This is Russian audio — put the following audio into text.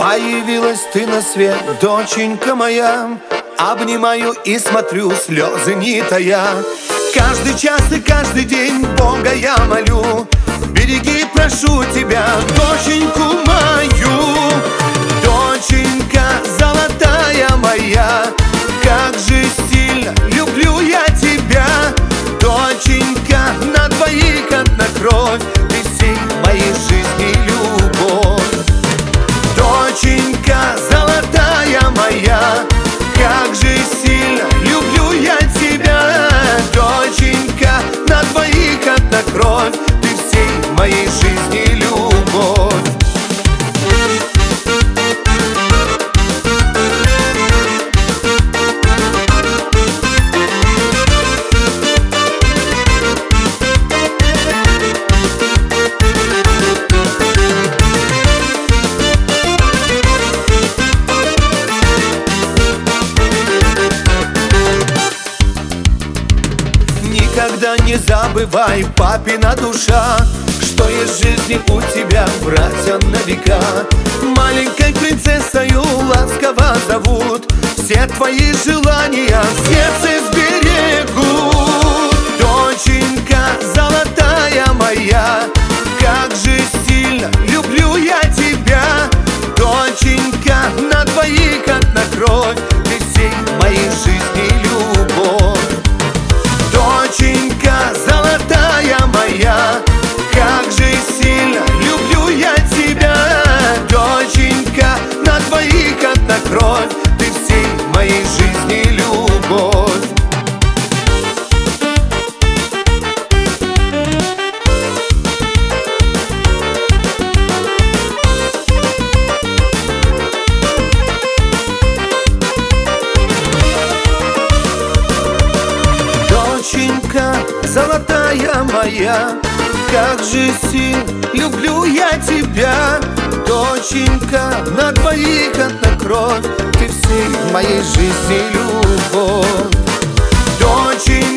Появилась ты на свет, доченька моя. Обнимаю и смотрю, слезы не тая. Каждый час и каждый день Бога я молю: береги, прошу тебя, доченьку мою. Доченька золотая моя, как же сильно люблю я тебя. Доченька, на двоих одна кровь, ты всей моей жизни любовь. Доченька золотая моя, как же сильно люблю я тебя. Доченька, на двоих одна кровь, ты всей моей жизни любовь. Никогда не забывай, папина душа, что из жизни у тебя братья на века. Маленькой принцессою ласково зовут, все твои желания в сердце сберегут. Доченька золотая моя, как же сильно люблю я тебя. Доченька, на двоих одна кровь, ты всей моей жизни любовь. Доченька золотая моя, как же сильно люблю я тебя. Доченька, на двоих одна кровь, ты всей моей жизни любовь. Доченька золотая моя, как же сильно люблю я тебя. Доченька, на двоих одна кровь, ты всей моей жизни любовь. Доченька